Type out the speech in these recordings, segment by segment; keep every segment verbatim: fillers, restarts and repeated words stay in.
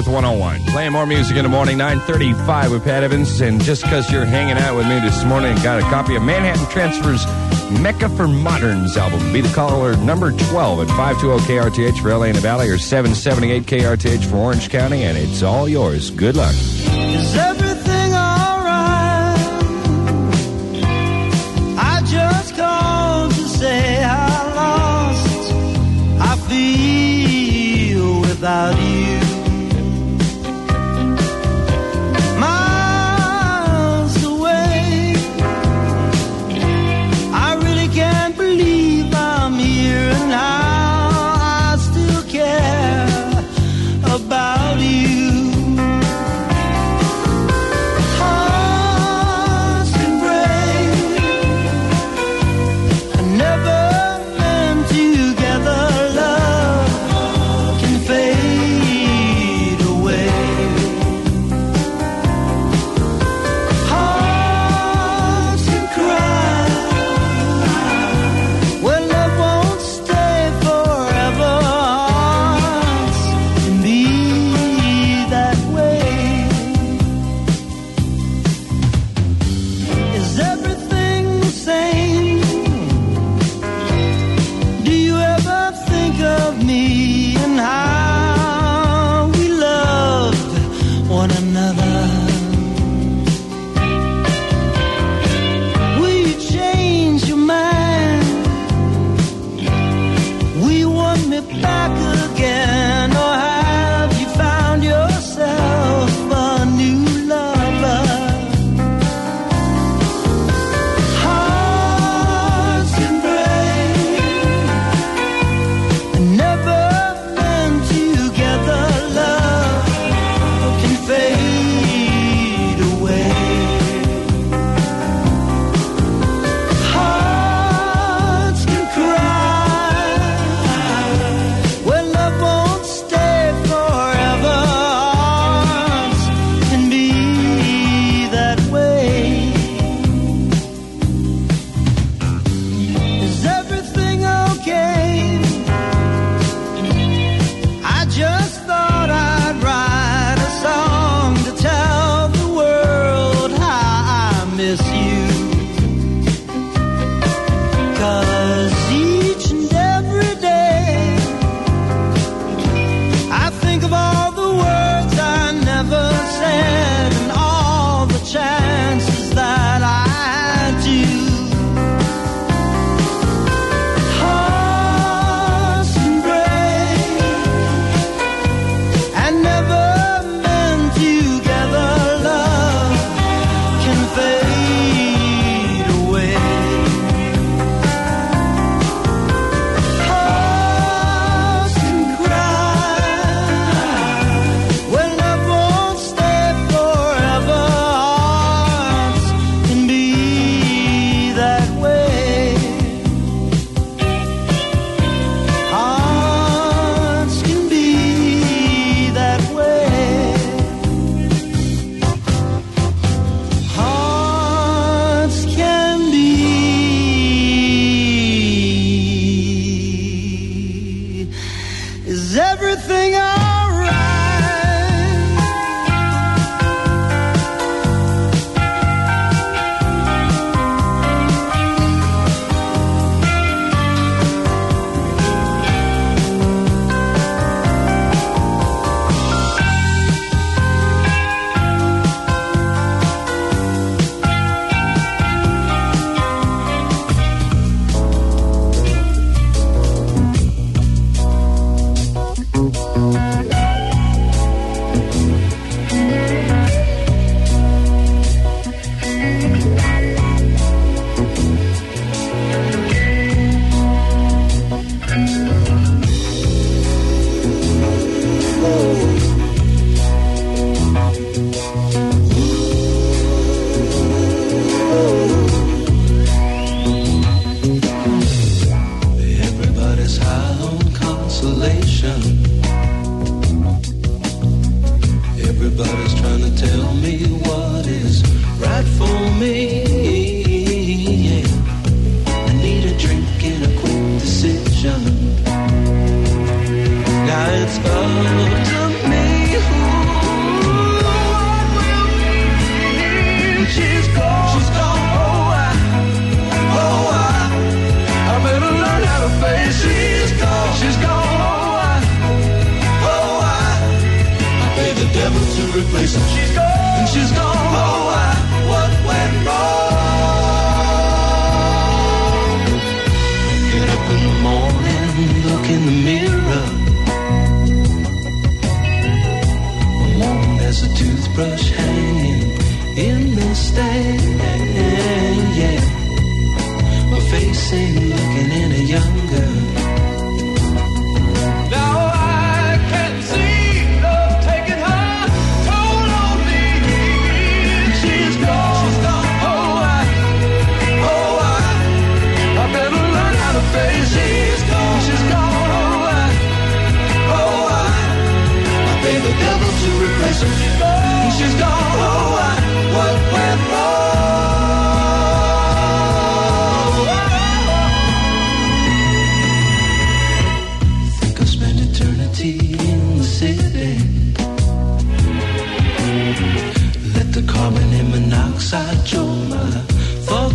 Truth one oh one. Playing more music in the morning, nine thirty-five with Pat Evans. And just because you're hanging out with me this morning, got a copy of Manhattan Transfer's Mecca for Moderns album. Be the caller number twelve at five two zero K R T H for L A and the Valley, or seven seventy-eight K R T H for Orange County, and it's all yours. Good luck. Is everything all right? I just called to say how lost I feel without you. Miles away, I really can't believe I'm here and now. I still care about you.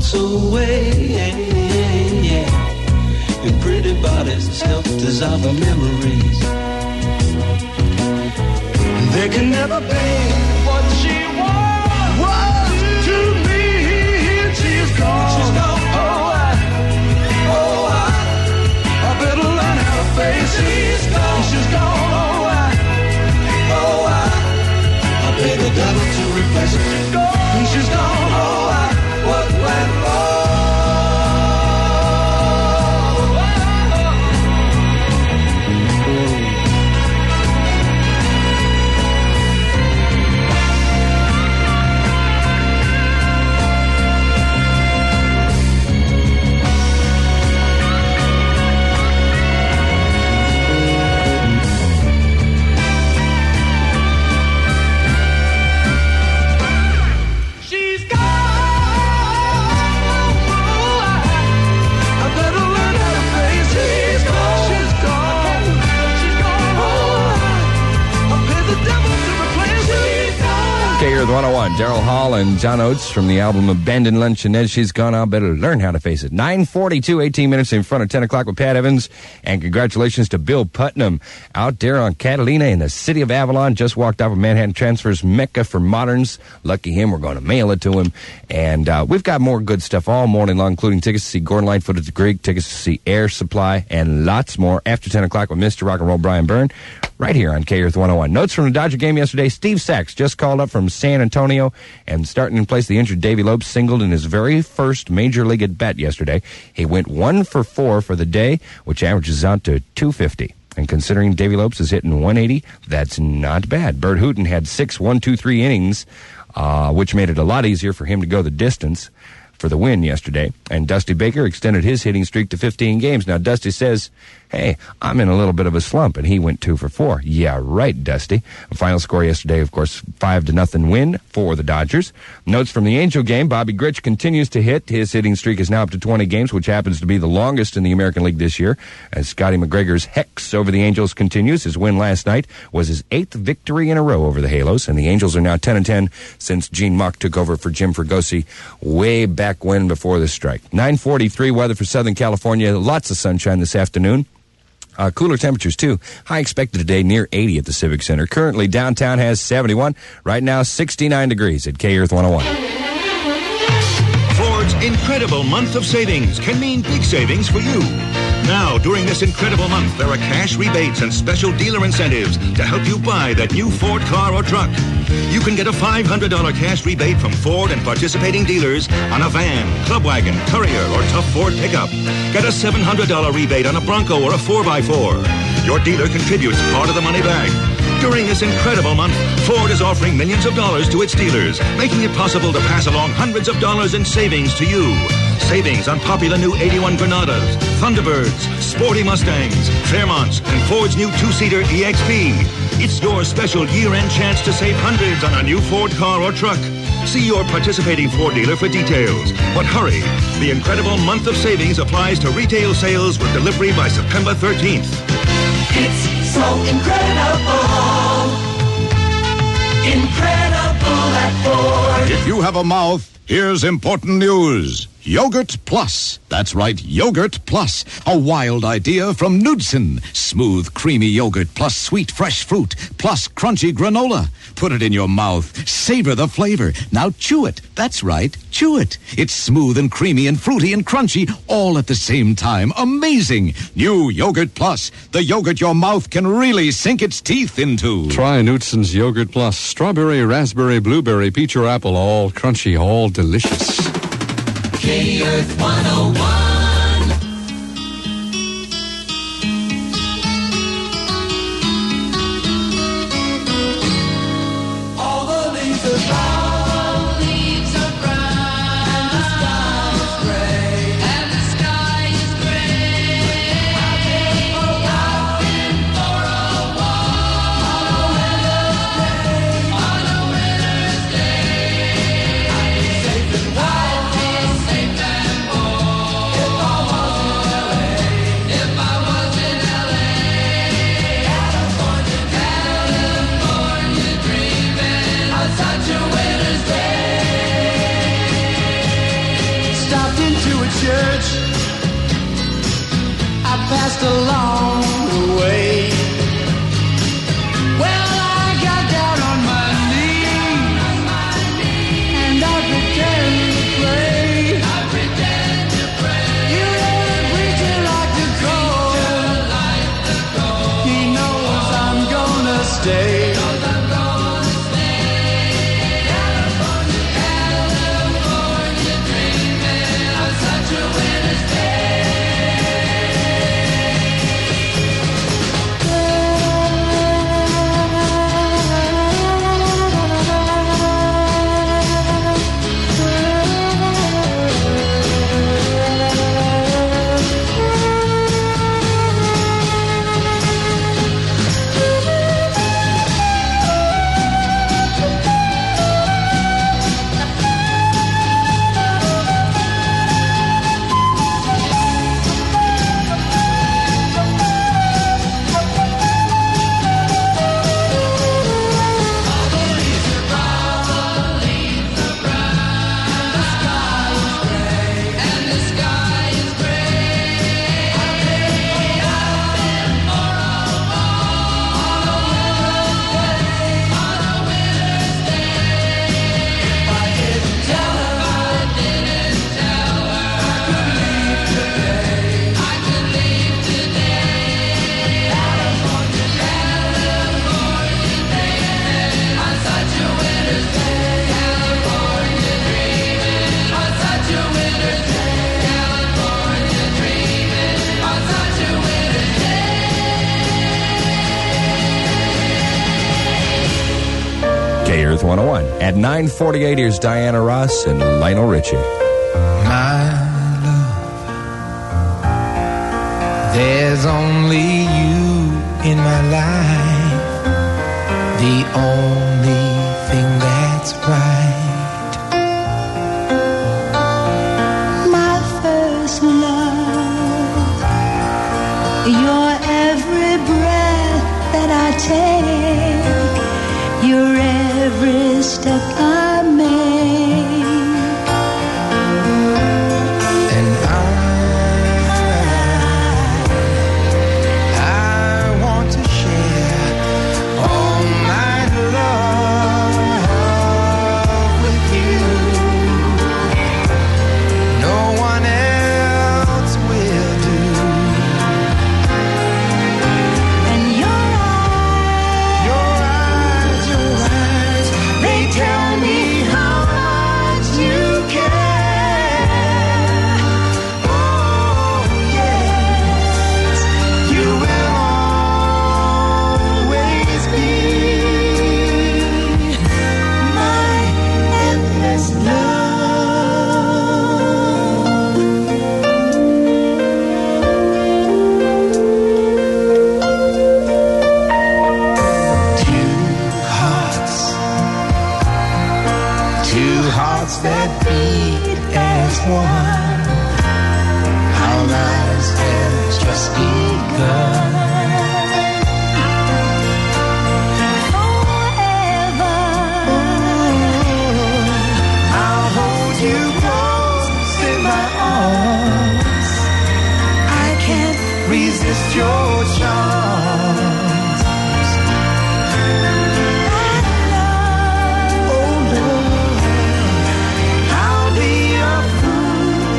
melts away. And pretty bodies help dissolve the memories. There can never be what she was, was to me. She's gone. She's gone. Oh, I, oh, I, I better learn how to face it. She's gone. She's gone. Oh, I, oh, I, I pay the devil to replace her. She's gone. She's gone. Oh, I, what went wrong? one oh one, Daryl Hall and John Oates from the album Abandoned Luncheonette. She's gone. I better learn how to face it. nine forty-two, eighteen minutes in front of ten o'clock with Pat Evans. And congratulations to Bill Putnam out there on Catalina in the city of Avalon. Just walked off of Manhattan Transfer's Mecca for Moderns. Lucky him. We're going to mail it to him. And uh, we've got more good stuff all morning long, including tickets to see Gordon Lightfoot at the Greek, tickets to see Air Supply, and lots more after ten o'clock with Mister Rock and Roll Brian Byrne right here on K Earth one oh one. Notes from the Dodger game yesterday. Steve Sachs just called up from San Antonio and starting in place the injured Davey Lopes singled in his very first major league at bat yesterday. He went one for four for the day, which averages out to two fifty. And considering Davey Lopes is hitting one eighty, that's not bad. Bert Hooton had six one two three innings, uh, which made it a lot easier for him to go the distance for the win yesterday. And Dusty Baker extended his hitting streak to fifteen games. Now, Dusty says, hey, I'm in a little bit of a slump, and he went two for four. Yeah, right, Dusty. The final score yesterday, of course, five to nothing win for the Dodgers. Notes from the Angel game, Bobby Grich continues to hit. His hitting streak is now up to twenty games, which happens to be the longest in the American League this year. As Scotty McGregor's hex over the Angels continues, his win last night was his eighth victory in a row over the Halos, and the Angels are now ten and ten since Gene Muck took over for Jim Fregosi way back when before the strike. nine forty-three weather for Southern California. Lots of sunshine this afternoon. Uh, cooler temperatures, too. High expected today, near eighty at the Civic Center. Currently, downtown has seventy-one. Right now, sixty-nine degrees at K Earth one oh one. Ford's incredible month of savings can mean big savings for you. Now, during this incredible month, there are cash rebates and special dealer incentives to help you buy that new Ford car or truck. You can get a five hundred dollars cash rebate from Ford and participating dealers on a van, club wagon, courier, or tough Ford pickup. Get a seven hundred dollars rebate on a Bronco or a four by four. Your dealer contributes part of the money back. During this incredible month, Ford is offering millions of dollars to its dealers, making it possible to pass along hundreds of dollars in savings to you. Savings on popular new eighty-one Granadas, Thunderbirds, sporty Mustangs, Fairmonts, and Ford's new two-seater E X P. It's your special year-end chance to save hundreds on a new Ford car or truck. See your participating Ford dealer for details. But hurry, the incredible month of savings applies to retail sales with delivery by September thirteenth. It's so incredible. Incredible at Ford. If you have a mouth, here's important news. Yogurt Plus. That's right, Yogurt Plus. A wild idea from Knudsen. Smooth, creamy yogurt plus sweet, fresh fruit plus crunchy granola. Put it in your mouth. Savor the flavor. Now chew it. That's right, chew it. It's smooth and creamy and fruity and crunchy all at the same time. Amazing. New Yogurt Plus. The yogurt your mouth can really sink its teeth into. Try Knudsen's Yogurt Plus. Strawberry, raspberry, blueberry, peach or apple. All crunchy, all delicious. K Earth one oh one. All the leaves are brown. All the leaves are brown. And the sky is gray. And the sky is gray. I've been for a walk. On a winter's day. On a winter's day. I've been safe and wild. into a church I passed along the way. Well, I got down on my knees and I pretend to pray. I pretend to pray. You know the preacher like to go. He knows I'm gonna stay. Earth one oh one. At nine forty-eight, here's Diana Ross and Lionel Richie. My love, there's only you in my life, the only thing that's right. My first love, your every breath that I take, your every step I make, and I, I want to share all my love with you. No one else will do. and your eyes, Your eyes, your eyes, they tell me how much you care. Oh, yes, you will always be my endless two hearts, two hearts that beat as one. Our lives have just begun. forever. I'll hold you close in my arms. I can't resist your charms. Oh Lord, I'll be a fool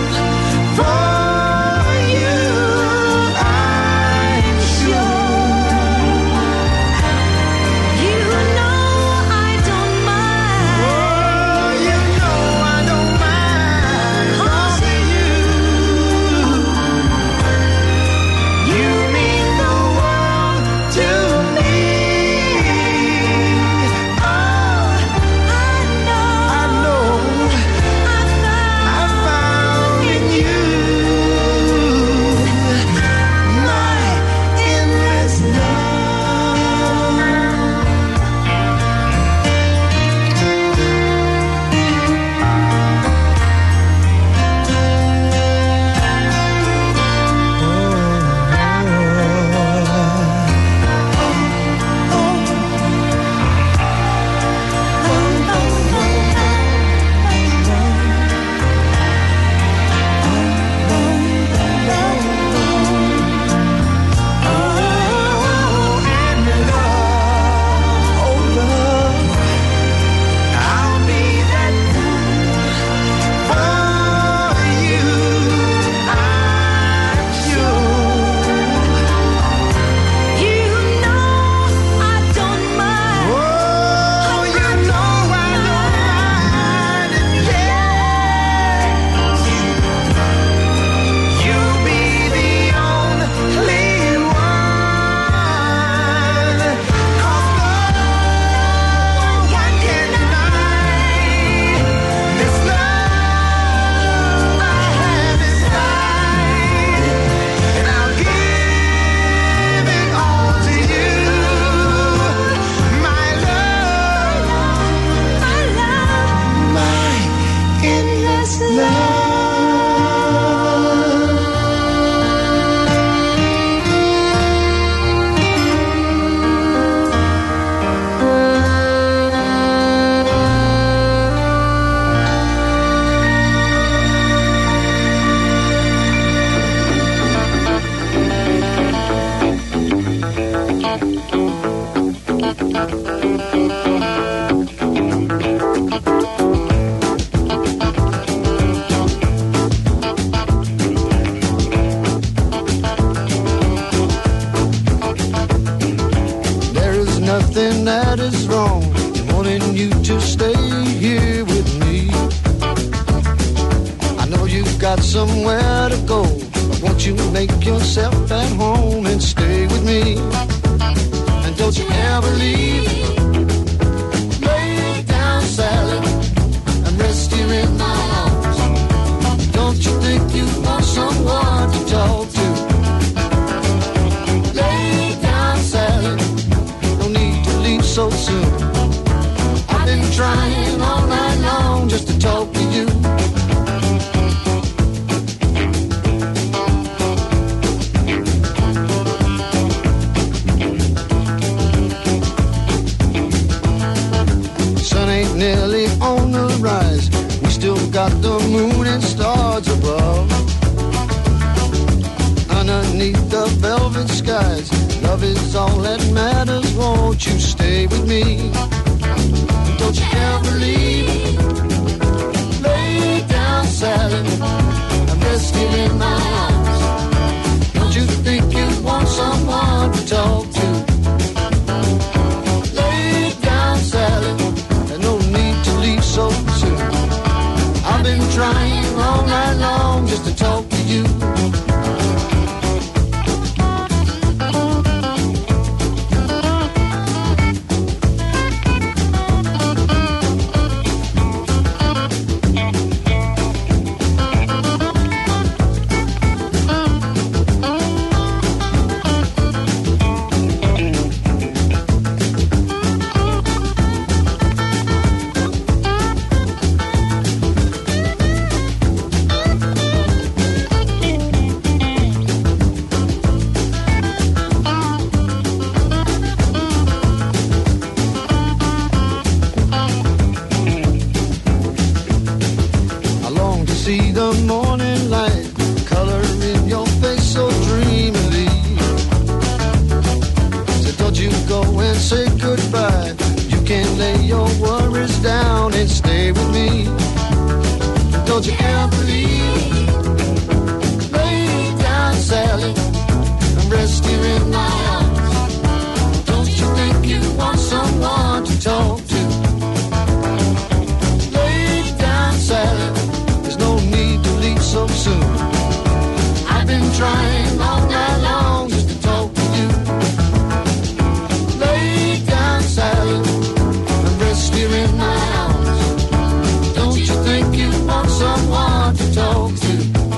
got somewhere to go. Won't you make yourself at home and stay with me? And don't you ever leave. Lay down, Sally, and rest here in my arms. Don't you think you want someone to talk to? Lay down, Sally, no need to leave so soon. I've been trying all night long just to talk to you. Nearly on the rise, we still got the moon and stars above. Underneath the velvet skies, love is all that matters. Won't you stay with me? Don't you ever leave. Lay down, Sally, and rest here in my arms. Don't you think you want someone to talk to? Lay down, Sally, so soon. I've been trying all night long just to talk to you. See the morning light, color in your face so dreamily. So don't you go and say goodbye. You can lay your worries down and stay with me. Don't you ever leave. Lay down, Sally, and rest here in my arms. Don't you think you want someone to talk to? Lay down, Sally, no need to leave so soon. I've been trying all night long just to talk to you. Lay down, Sally, and rest here in my arms. Don't you think you want someone to talk to?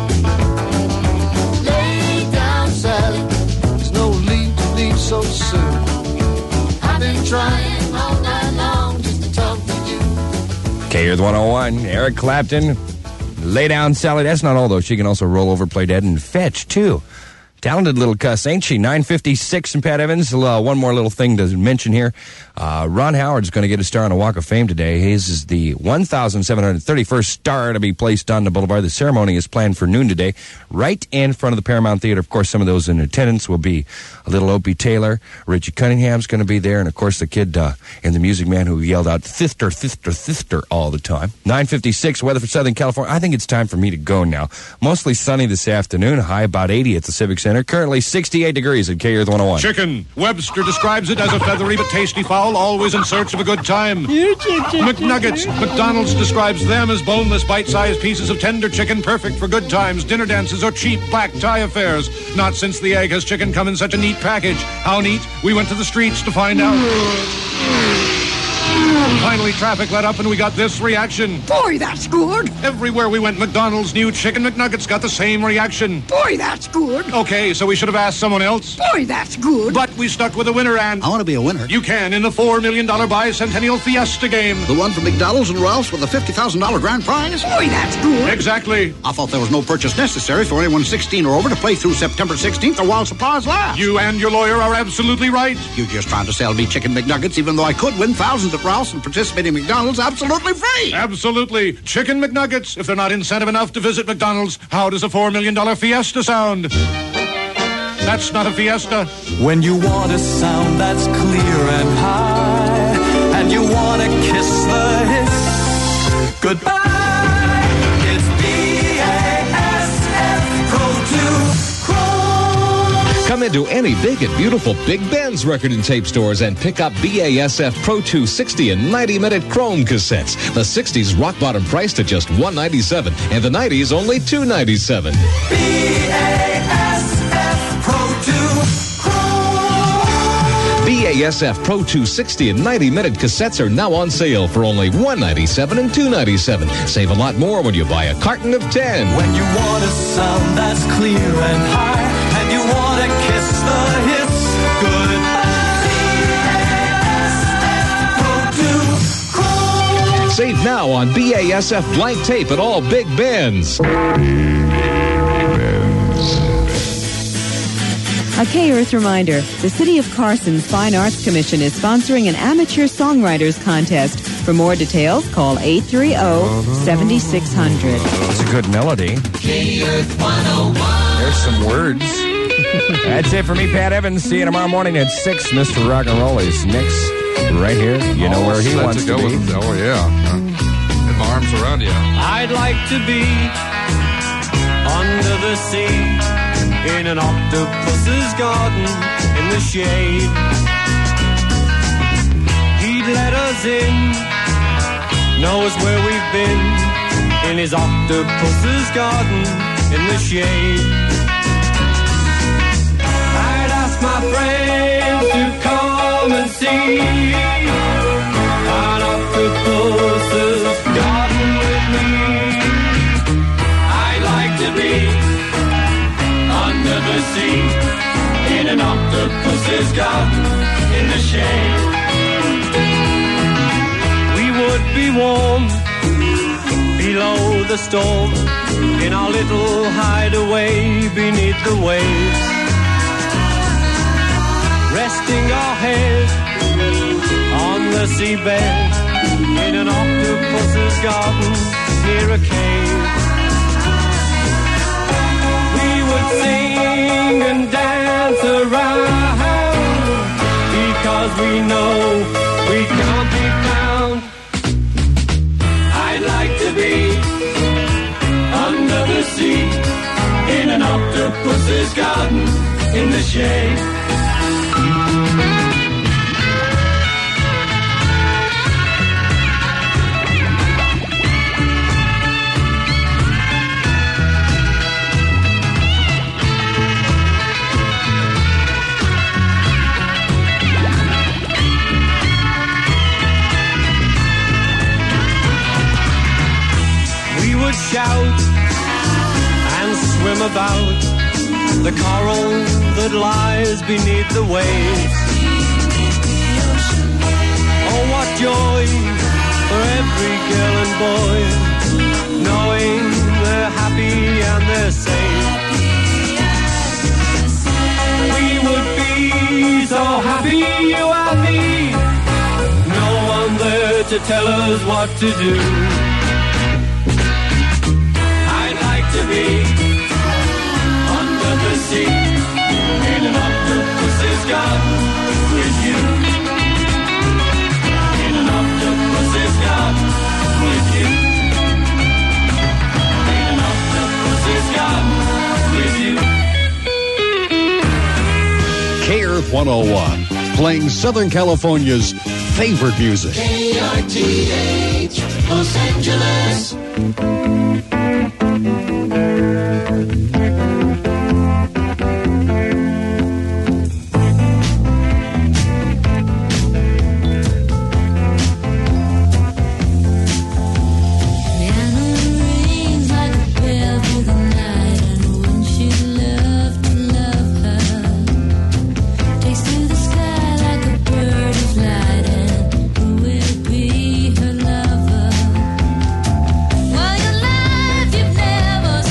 Lay down, Sally, there's no need to leave so soon. I've been trying all night long just to talk to you. K Earth one oh one, Eric Clapton. Lay down, Sally. That's not all, though. She can also roll over, play dead, and fetch, too. Talented little cuss, ain't she? nine fifty-six and Pat Evans. Uh, one more little thing to mention here. Uh, Ron Howard's going to get a star on a Walk of Fame today. His is the one thousand seven hundred thirty-first star to be placed on the boulevard. The ceremony is planned for noon today, right in front of the Paramount Theater. Of course, some of those in attendance will be a little Opie Taylor. Richie Cunningham's going to be there, and, of course, the kid uh, in The Music Man who yelled out, "Thifter, Thifter, Thifter," all the time. nine fifty-six, weather for Southern California. I think it's time for me to go now. Mostly sunny this afternoon, high about eighty at the Civic Center. Currently sixty-eight degrees at K Earth one oh one. Chicken. Webster describes it as a feathery but tasty fowl, always in search of a good time. McNuggets. McDonald's describes them as boneless, bite-sized pieces of tender chicken, perfect for good times, dinner dances, or cheap black tie affairs. Not since the egg has chicken come in such a neat package. How neat? We went to the streets to find out. Finally, traffic let up and we got this reaction. Boy, that's good. Everywhere we went, McDonald's new Chicken McNuggets got the same reaction. Boy, that's good. Okay, so we should have asked someone else. Boy, that's good. But we stuck with a winner, and... I want to be a winner. You can in the four million dollars Bicentennial Fiesta game. The one from McDonald's and Ralph's with a fifty thousand dollars grand prize? Boy, that's good. Exactly. I thought there was no purchase necessary for anyone sixteen or over to play through September sixteenth or while supplies last. You and your lawyer are absolutely right. You're just trying to sell me Chicken McNuggets, even though I could win thousands at Ralph's and participate in McDonald's absolutely free. Absolutely. Chicken McNuggets. If they're not incentive enough to visit McDonald's, how does a four million dollars Fiesta sound? That's not a Fiesta. When you want a sound that's clear and high, and you want to kiss the hiss goodbye, it's B A S F Pro two Chrome. Come Come into any big and beautiful Big Ben's record and tape stores and pick up B A S F Pro two sixty and ninety minute Chrome cassettes. The sixties rock bottom priced at just one ninety-seven and the nineties only two ninety-seven. B A S F Pro two Chrome. B A S F Pro two sixty and ninety minute cassettes are now on sale for only one ninety-seven and two ninety-seven. Save a lot more when you buy a carton of ten. When you want a sound that's clear and high, and you want to kiss the hits goodbye. B A S F Pro two Chrome. Save now on B A S F blank tape at all Big Ben's. A K-Earth reminder, the City of Carson's Fine Arts Commission is sponsoring an amateur songwriters contest. For more details, call eight three zero, seven six zero zero. That's a good melody. K-Earth one oh one. There's some words. That's it for me, Pat Evans. See you tomorrow morning at six. Mister Rock and Roll is next, right here. You know All where he set wants to to, go be. with- oh, yeah. Uh, Get my arms around you. I'd like to be under the sea in an octopus's garden in the shade. He'd let us in, knows where we've been, in his octopus's garden in the shade. I'd ask my friends to come and see an octopus's garden with me. I'd like to be under the sea in an octopus's garden in the shade. We would be warm below the storm in our little hideaway beneath the waves, resting our head on the seabed in an octopus's garden near a cave. We would sing and dance around because we know we can't be found. I'd like to be under the sea in an octopus's garden in the shade. Shout and swim about the coral that lies beneath the waves. Oh, what joy for every girl and boy, knowing they're happy and they're safe. We would be so happy, you and me, no one there to tell us what to do. To be under the sea in an octopus's garden with you. In an octopus's garden with you. In an octopus's garden with you. K-Earth one oh one, playing Southern California's favorite music. K R T H, Los Angeles. Well, your life you've never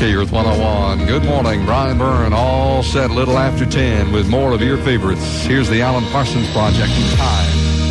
K Earth one oh one. Good morning, Brian Byrne, all set a little after ten with more of your favorites. Here's the Alan Parsons Project in time.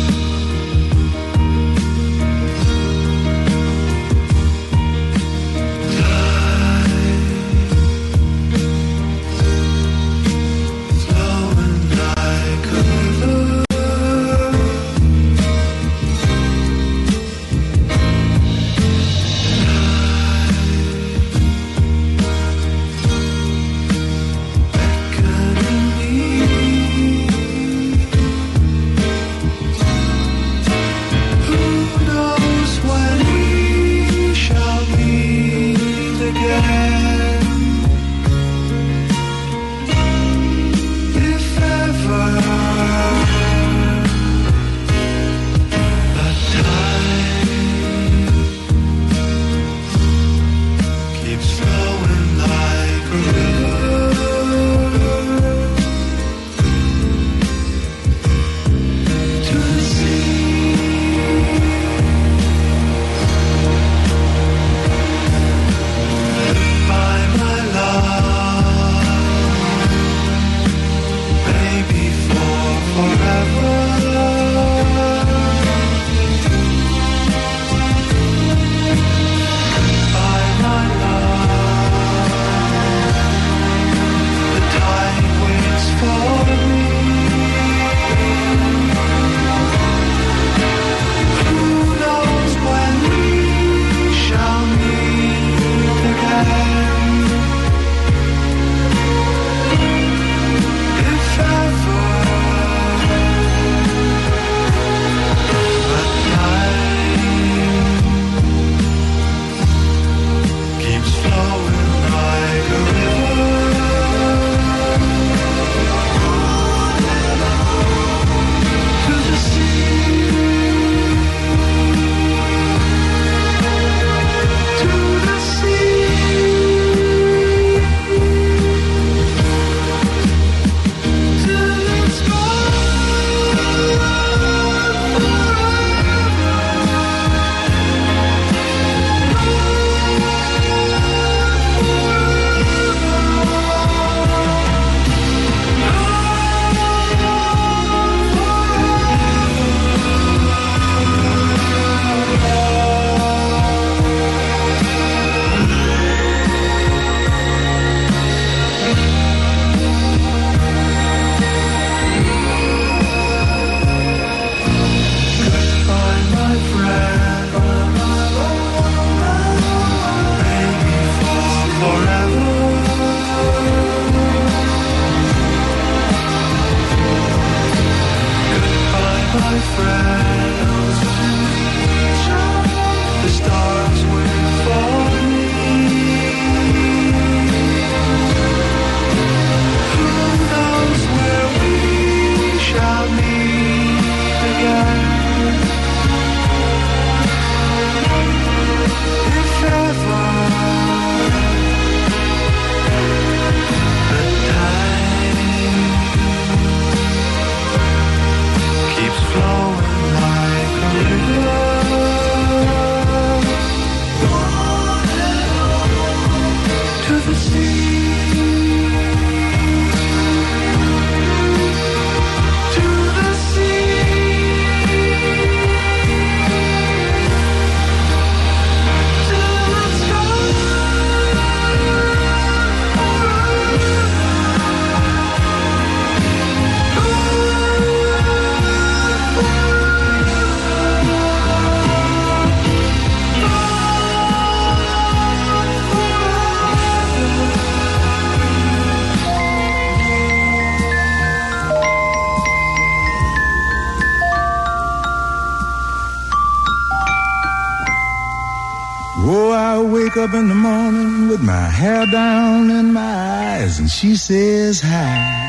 wake up in the morning with my hair down in my eyes and she says hi.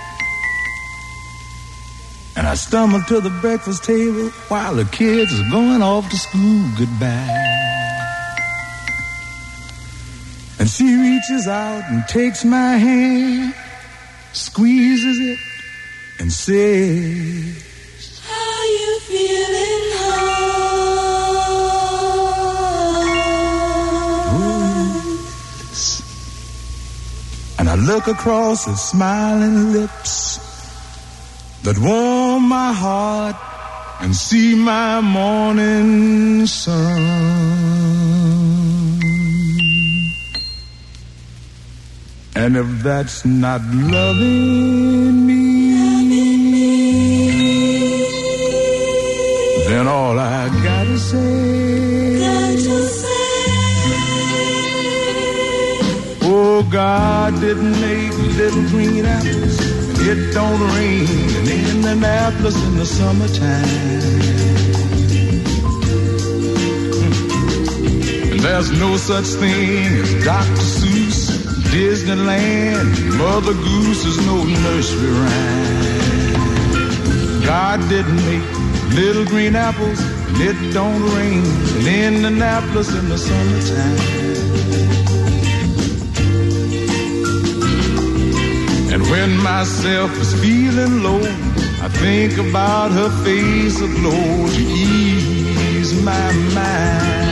And I stumble to the breakfast table while the kids are going off to school goodbye. And she reaches out and takes my hand, squeezes it, and says, how you feeling home? Oh, yes. look across the smiling lips that warm my heart and see my morning sun. And if that's not loving me, then all I gotta say, gotta say, oh, God didn't make little green apples, and it don't rain in Indianapolis in the summertime. And there's no such thing as Doctor Seuss, Disneyland, Mother Goose is no nursery rhyme. God didn't make little green apples, and it don't rain in Indianapolis in the summertime. And when myself is feeling low, I think about her face aglow to ease my mind.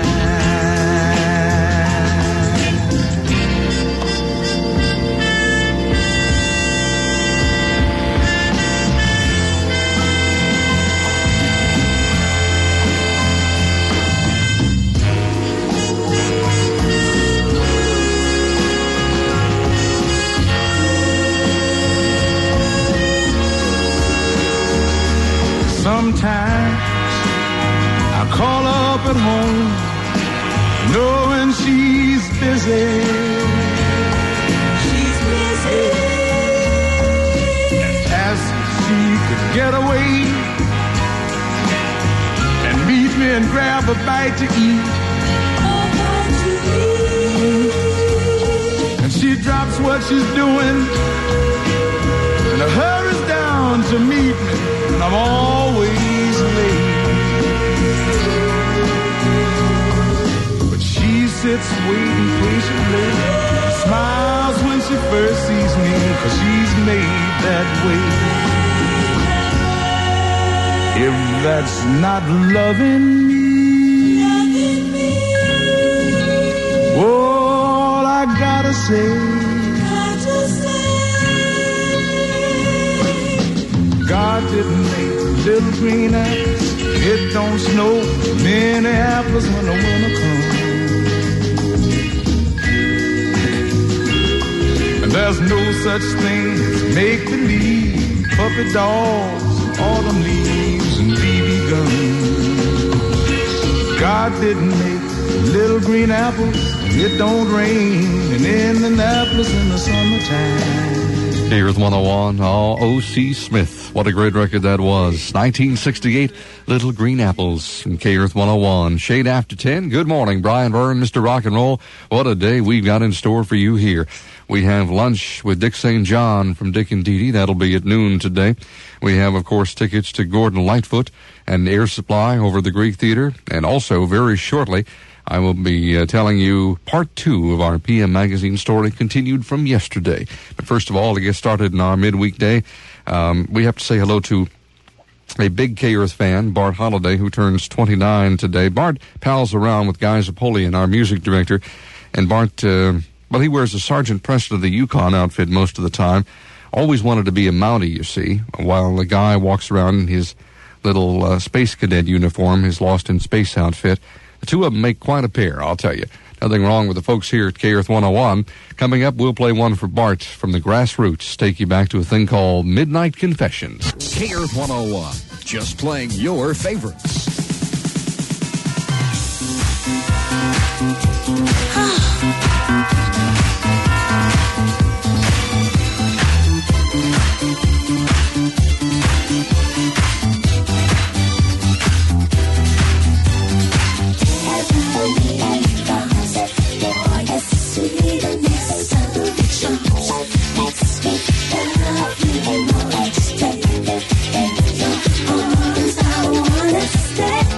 Sometimes I call up at home, knowing she's busy. She's busy. And ask if she could get away and meet me and grab a bite to eat. A bite to eat. And she drops what she's doing and hurries down to meet me. And I'm always late, but she sits waiting patiently, smiles when she first sees me, 'cause she's made that way. If that's not loving me, all I gotta say, God didn't make little green apples, it don't snow Minneapolis when the winter comes. And there's no such thing as make-believe, puppy dogs, autumn leaves, and B B guns. God didn't make little green apples, it don't rain in Indianapolis in the summertime. Here's one oh one, oh, O C. Smith. What a great record that was. nineteen sixty-eight, Little Green Apples from K Earth one oh one. Shade after ten. Good morning, Brian Byrne, Mister Rock and Roll. What a day we've got in store for you here. We have lunch with Dick Saint John from Dick and Dee Dee. That'll be at noon today. We have, of course, tickets to Gordon Lightfoot and Air Supply over the Greek Theater. And also, very shortly, I will be uh, telling you part two of our P M Magazine story continued from yesterday. But first of all, to get started in our midweek day, um, we have to say hello to a big K Earth fan, Bart Holliday, who turns twenty-nine today. Bart pals around with Guy Zapolian, our music director. And Bart, uh, well, he wears a Sergeant Preston of the Yukon outfit most of the time. Always wanted to be a Mountie, you see, while the guy walks around in his little uh, space cadet uniform, his Lost in Space outfit. The two of them make quite a pair, I'll tell you. Nothing wrong with the folks here at K Earth one oh one. Coming up, we'll play one for Bart from the Grassroots. Take you back to a thing called Midnight Confessions. K Earth one oh one, just playing your favorites.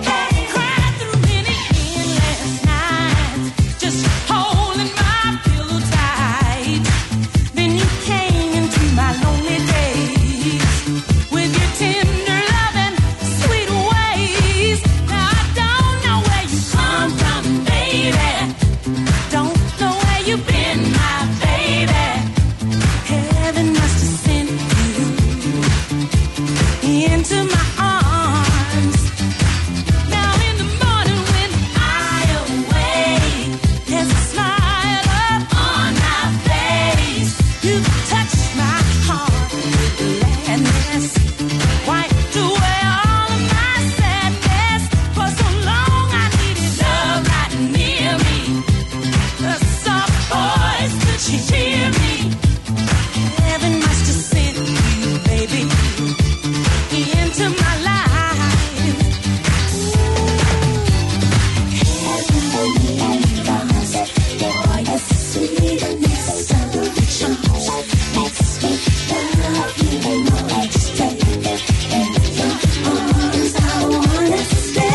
Just holding my pillow. into my arms. Now in the morning when I awake, there's a smile up on my face. You touch my heart with gladness, wiped away all of my sadness. For so long I needed love right near me, a soft voice to cheer me. Heaven must have sent you, baby, into my life. Heaven comes, boy, the sweetness of the charms makes me love you more each day. In your arms I wanna stay.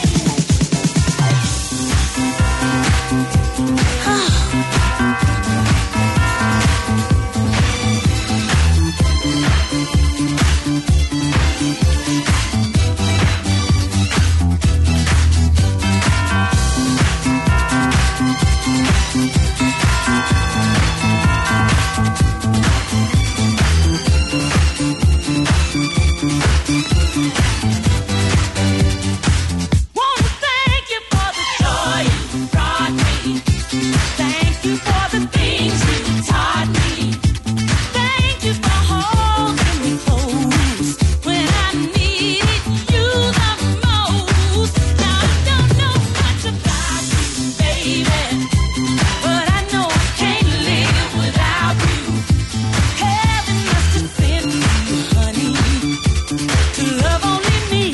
Wanna thank you for the joy you brought me. Thank you for the things you taught me. Thank you for holding me close when I needed you the most. Now I don't know much about you, baby, but I know I can't live without you. Heaven must have sent you, honey, to love only me.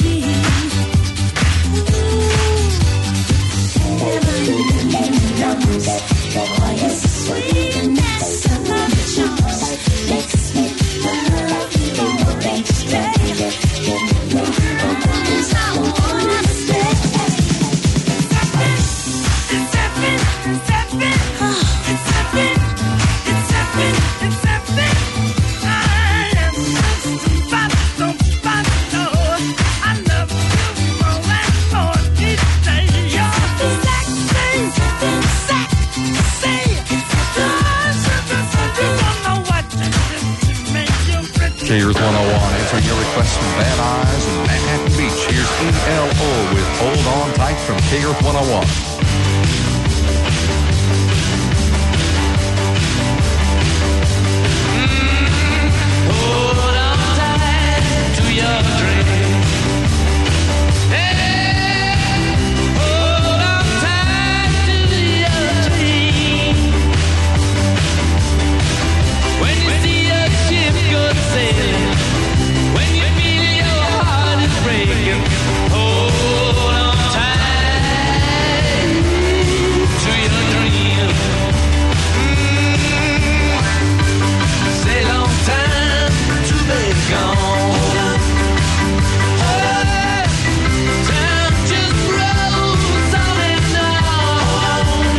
Cheers one oh one, answering your requests from Bad Eyes and Manhattan Beach. Here's E L O with Hold On Tight from K Earth one oh one. Hold on tight to your dream. Hey, hold on tight to your dream. When you see a ship go sailing, when you feel your heart is breaking, hold on tight to your dream. Mm. Say long time to be gone. Oh, time just rolls on and on.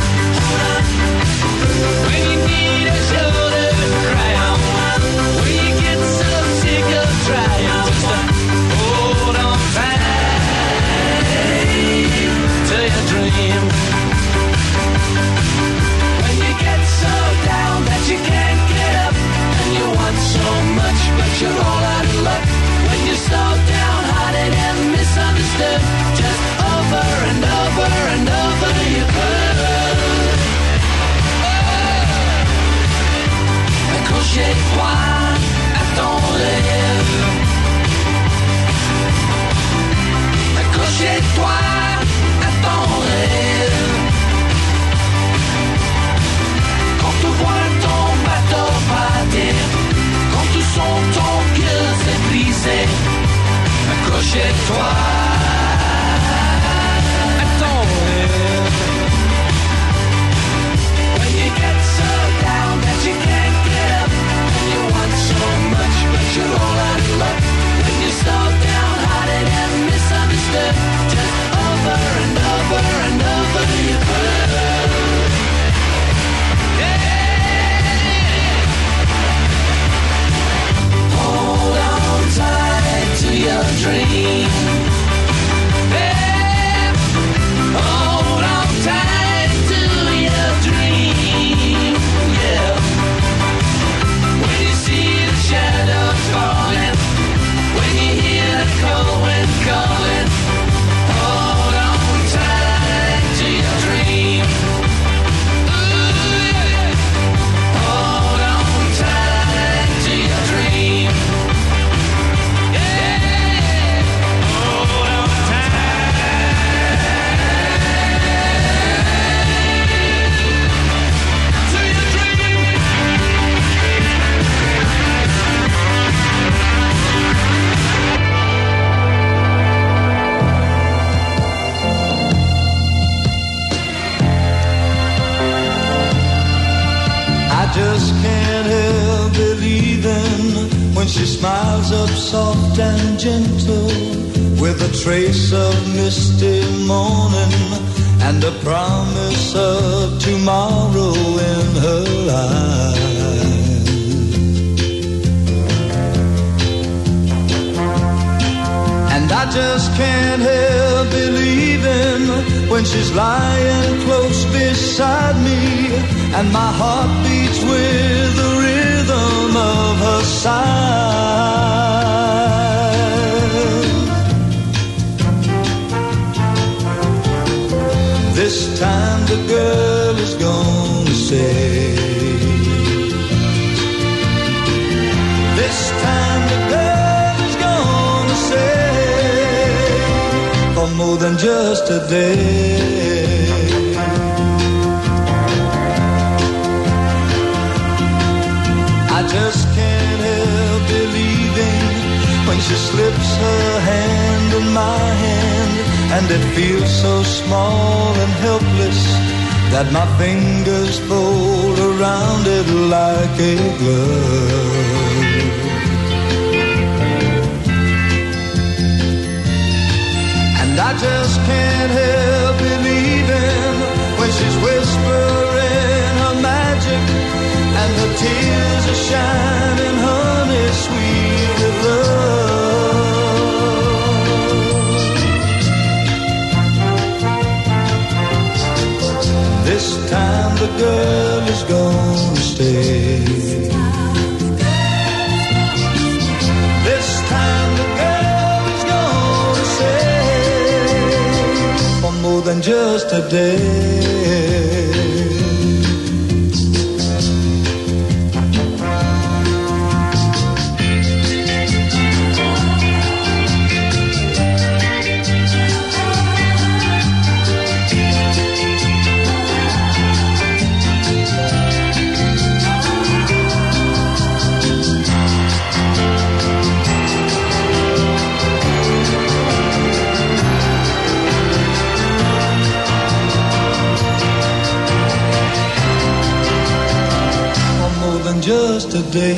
When you need a shoulder to cry on, when you get so sick of trying, just hold on tight to your dream. When you get so down that you can't get up, and you want so much but you're all out of luck. When you're so downhearted and misunderstood, just over and over and over you could. Accrochez-toi à ton rêve. Accrochez-toi à ton rêve. Quand tu vois ton bateau partir, quand tu sens ton cœur s'est brisé, accrochez-toi à ton rêve. When you get so down that you can't get up, and you want so much but you're all out of luck. When you're so downhearted and misunderstood, just over and over and over you could. Hold on tight to your dream. soft and gentle, with a trace of misty morning and a promise of tomorrow in her eyes. And I just can't help believing when she's lying close beside me, and my heart beats with the rhythm of her sigh. This time the girl is gonna say, this time the girl is gonna say, for more than just a day. I just can't help believing when she slips her hand in my hand, and it feels so small and helpless that my fingers fold around it like a glove. And I just can't help believing when she's whispering her magic, and her tears are shining honey sweet with love. This time the girl is gonna stay. This time the girl is gonna stay for more than just a day. Just a day.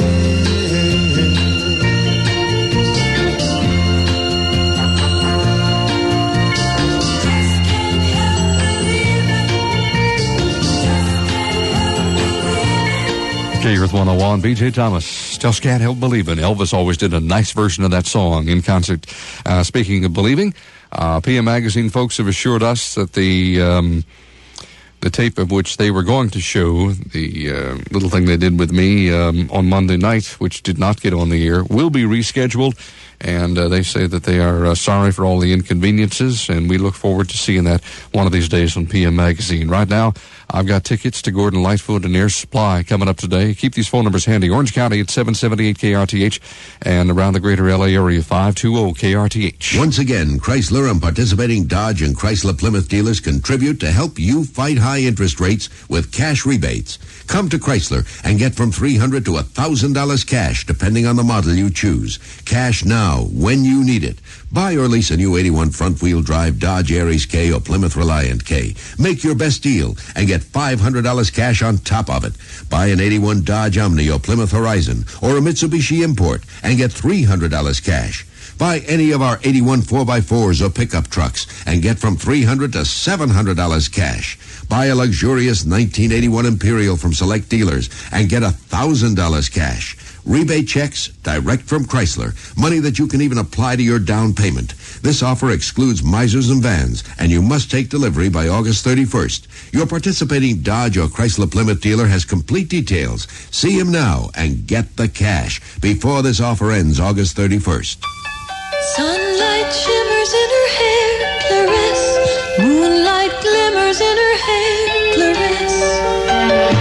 K Earth one oh one, B J Thomas, Just Can't Help Believing. Elvis always did a nice version of that song in concert. Uh, speaking of believing, uh, P M Magazine folks have assured us that the um, the tape of which they were going to show, the uh, little thing they did with me um, on Monday night, which did not get on the air, will be rescheduled. And uh, they say that they are uh, sorry for all the inconveniences, and we look forward to seeing that one of these days on P M Magazine. Right now, I've got tickets to Gordon Lightfoot and Air Supply coming up today. Keep these phone numbers handy. Orange County at seven seventy-eight K R T H, and around the greater L A area, five two zero K R T H. Once again, Chrysler and participating Dodge and Chrysler Plymouth dealers contribute to help you fight high interest rates with cash rebates. Come to Chrysler and get from three hundred dollars to one thousand dollars cash, depending on the model you choose. Cash now, when you need it. Buy or lease a new eighty-one front-wheel drive Dodge Aries K or Plymouth Reliant K. Make your best deal and get five hundred dollars cash on top of it. Buy an eighty-one Dodge Omni or Plymouth Horizon or a Mitsubishi Import and get three hundred dollars cash. Buy any of our eighty-one four by fours or pickup trucks and get from three hundred dollars to seven hundred dollars cash. Buy a luxurious nineteen eighty-one Imperial from select dealers and get one thousand dollars cash. Rebate checks direct from Chrysler. Money that you can even apply to your down payment. This offer excludes misers and vans, and you must take delivery by August thirty-first. Your participating Dodge or Chrysler Plymouth dealer has complete details. See him now and get the cash before this offer ends August thirty-first. Sunlight shimmers in her hair, Clarisse. Moonlight glimmers in her hair, Clarisse.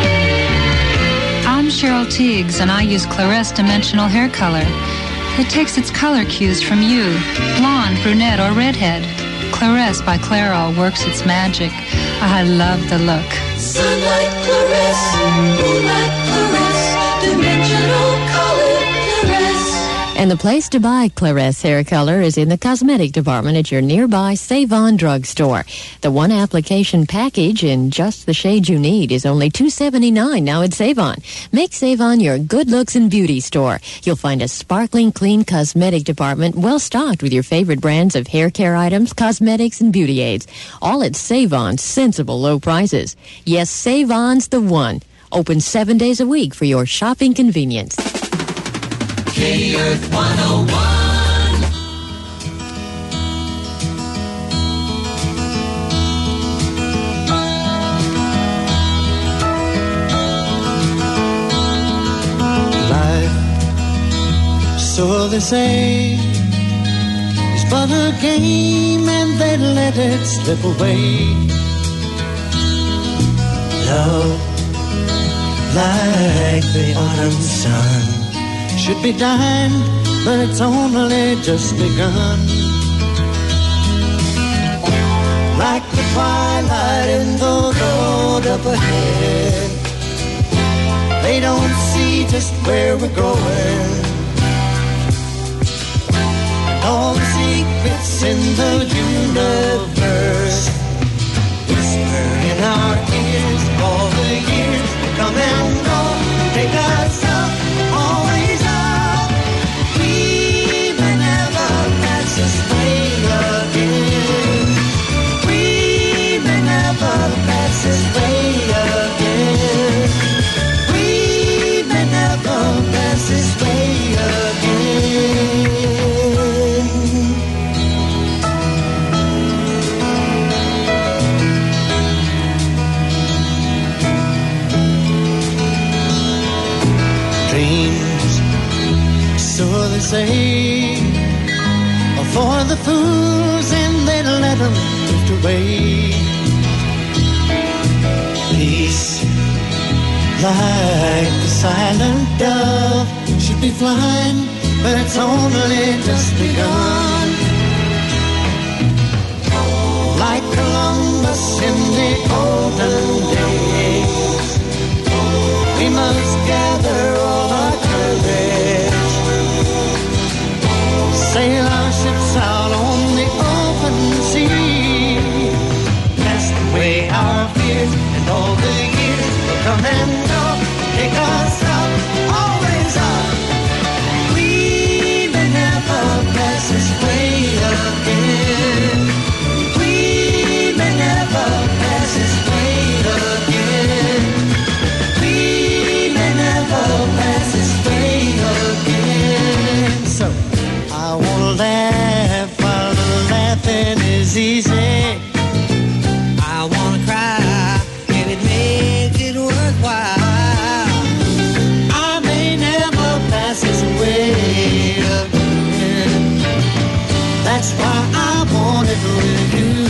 I'm Cheryl Teagues, and I use Clarisse Dimensional Hair Color. It takes its color cues from you, blonde, brunette, or redhead. Clarisse by Clairol works its magic. I love the look. Sunlight Clarisse, moonlight Clarisse, dimensional color Clarisse. And the place to buy Claresse hair color is in the cosmetic department at your nearby Save-On drugstore. The one application package in just the shade you need is only two dollars and seventy-nine cents now at Save-On. Make Save-On your good looks and beauty store. You'll find a sparkling, clean cosmetic department well stocked with your favorite brands of hair care items, cosmetics, and beauty aids. All at Save-On's sensible low prices. Yes, Save-On's the one. Open seven days a week for your shopping convenience. K-Earth one oh one. Life, so they say, is but a game and they let it slip away. Love, like the autumn sun, should be dying, but it's only just begun. Like the twilight in the road up ahead, they don't see just where we're going. All the secrets in the universe whisper in our ears. All the years come and go, take us up, always up. We may never pass this way again. We may never pass this way again. We may never pass this way again. So they say, for the fools and they let them drift away. Peace, like the silent dove, should be flying, but it's only just begun. Like Columbus in the olden days, we must gather all our courage, sail our ships out on the open sea, cast away our fears, and all the years will come and go, take us up, always up. We may never pass this way again. We may never pass this way again. We may never pass this way again. So I won't laugh while laughing is easy. I wanna cry if it makes it worthwhile. I may never pass this way again. That's why I want it with you.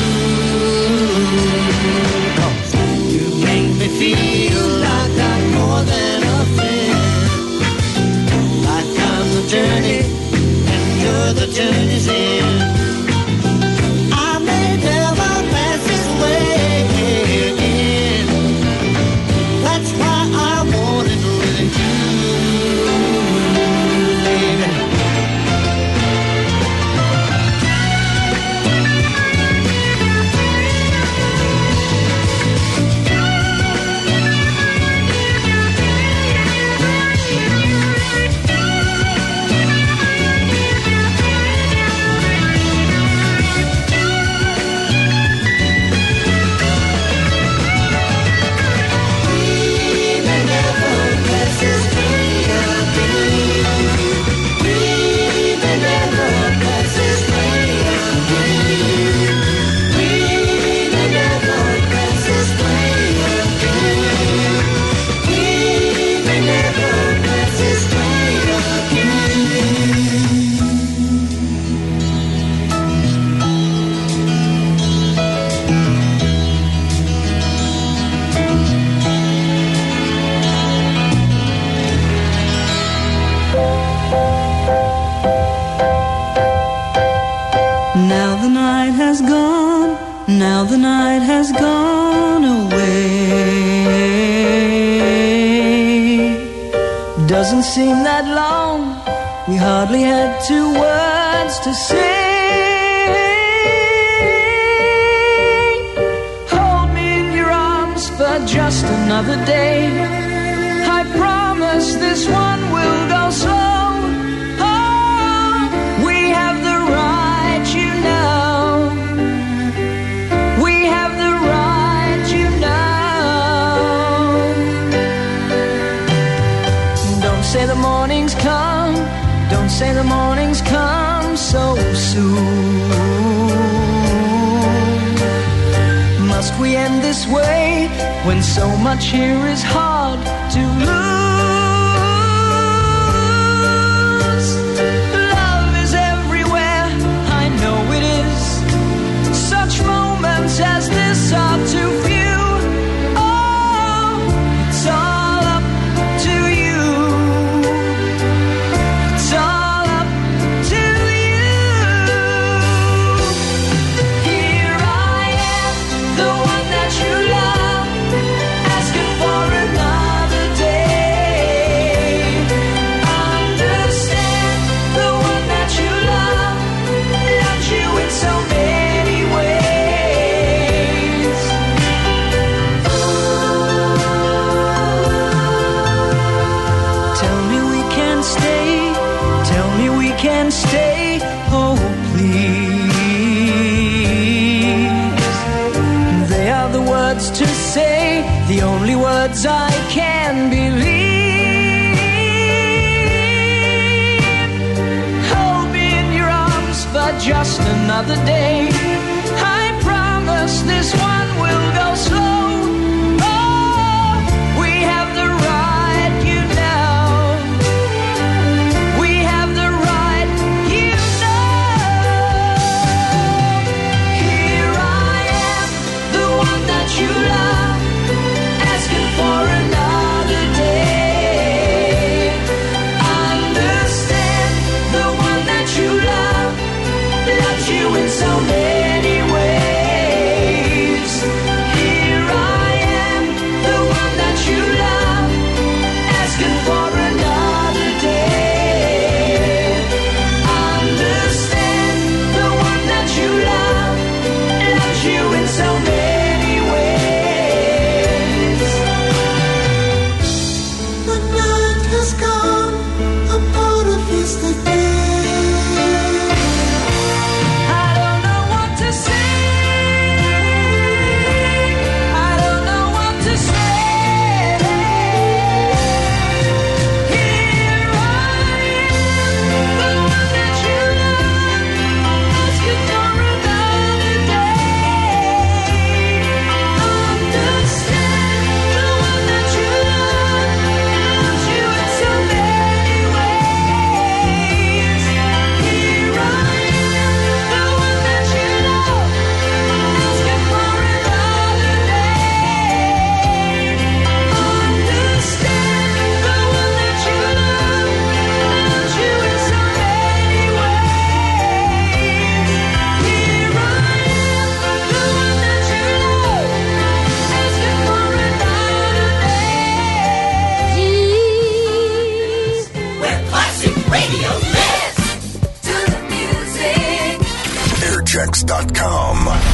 'Cause you make me feel like I'm more than a friend. Like I'm the journey, the journey's in. I may never pass this way again. That's why I want it with you, baby. Now the night has gone, now the night has gone away. Doesn't seem that long, We hardly had two words to say. Hold me in your arms for just another day. I promise this one will go slow. Oh, we have the right, you know. We have the right, you know. Don't say the morning's come. Don't say the morning's come so soon. Must we end this way when so much here is hard to lose? Love is everywhere, I know it is. Such moments as this are too few. Oh, it's all up to you. It's all up to you. Here I am, the one that you love, asking for another day. Understand, the one that you love loves you in so many ways. Tell me we can stay, tell me we can stay, oh please. They are the words to say, the only words I can believe. Hold me in your arms for just another day. I promise this one will go slow. Oh, we have the right, you know. We have the right, you know. Here I am, the one that you love, asking for another day. Understand, the one that you love loves you in so many ways. Here I am, the one that you love, asking for another day. Understand, the one that you love loves you in so many ways. The night has come, a part of yesterday. I don't know what to say. I don't know what to say. Here I am, the one that you love, asking for another day. Understand, the one that you love loves you in so many ways. Here I am, the one that you love, asking for another day. Understand, the one that you love loves you in so many ways. Here I am, the one that you love, asking for another day. Where classic radio lives. To the music. airchecks dot com.